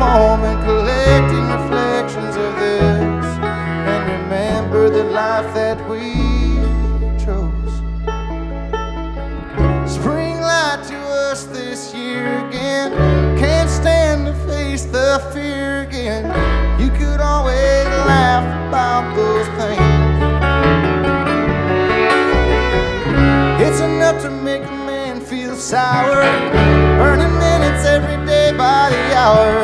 moment collecting reflections of this, and remember the life that we chose. Spring light to us this year again. Can't stand to face the fear again. You could always laugh about those things. It's enough to make a man feel sour.